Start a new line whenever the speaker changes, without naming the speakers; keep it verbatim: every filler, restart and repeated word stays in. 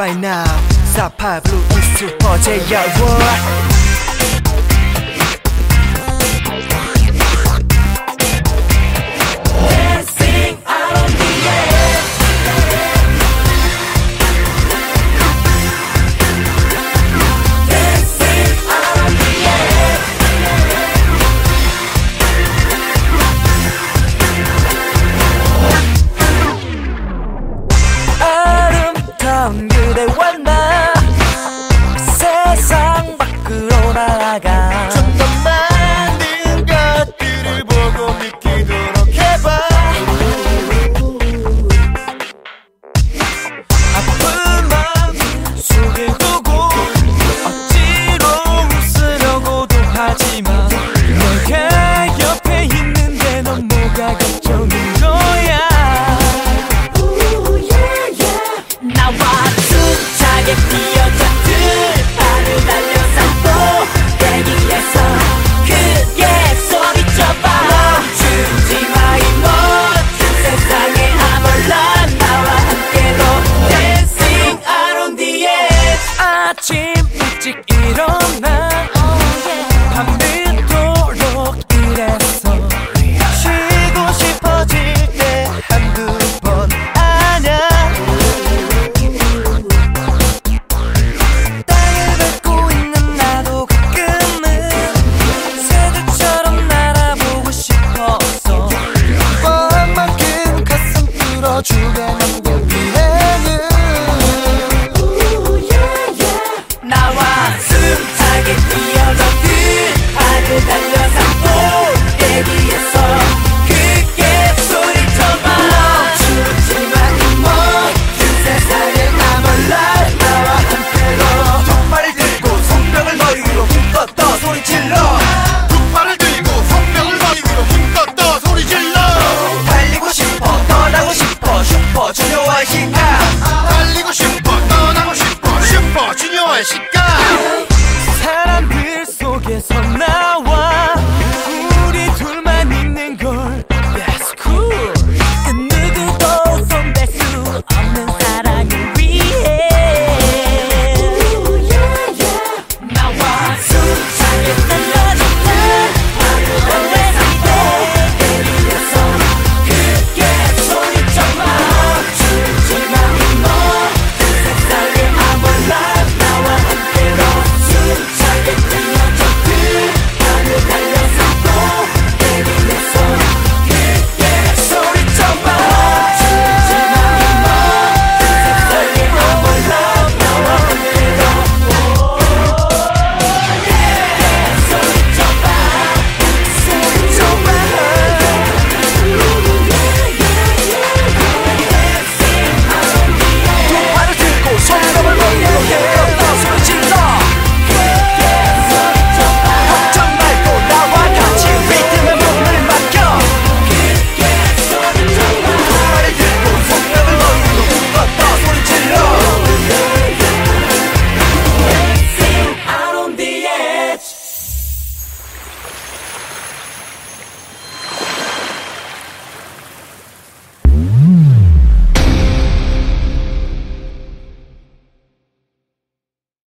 right now. 사파 블루 이스트 퍼제야. 그대와 나 세상 밖으로 나아가
좀 더 많은 것들을 보고 느끼도록 해봐.
아픈 맘 속에 두고 억지로 웃으려고도 하지만 내가 옆에 있는데 넌 뭐가 걱정인 거야. 나와 숨차게 뛰어져 들판을 달려서 꼭대기에서 크게 소리쳐봐. 멈추지 마 이 멋진 세상에 아몰라 나와 함께로 Dancing out on the edge. 아침 일찍 일어나